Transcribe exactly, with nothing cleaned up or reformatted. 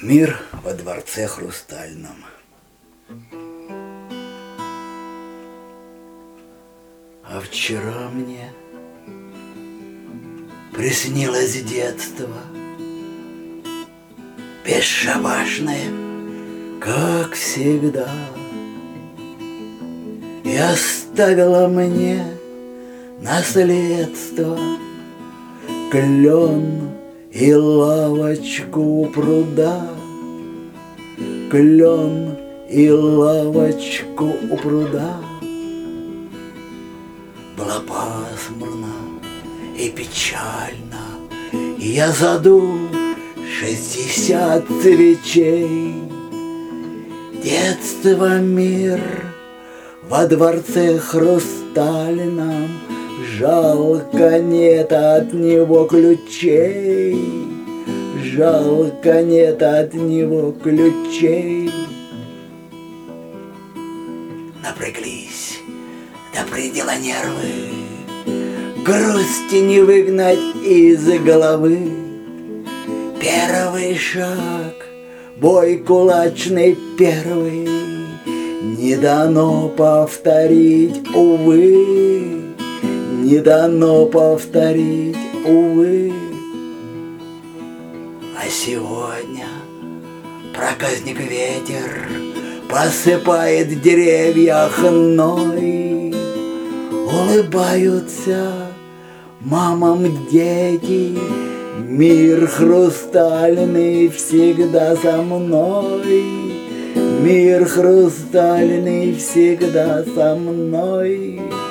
Мир во дворце хрустальном. А вчера мне приснилось детство, бесшабашное, как всегда, и оставила мне наследство, клен и лавочку у пруда, клен и лавочку у пруда. Было пасмурно и печально, и я задул шестьдесят свечей. Детство, мир во дворце хрустальном, жалко нет от него ключей, жалко нет от него ключей. Напряглись до предела нервы, грусти не выгнать из головы. Первый шаг, бой кулачный первый, не дано повторить, увы, не дано повторить, увы. А сегодня проказник ветер посыпает деревья хной, улыбаются мамам дети, мир хрустальный всегда со мной, мир хрустальный всегда со мной.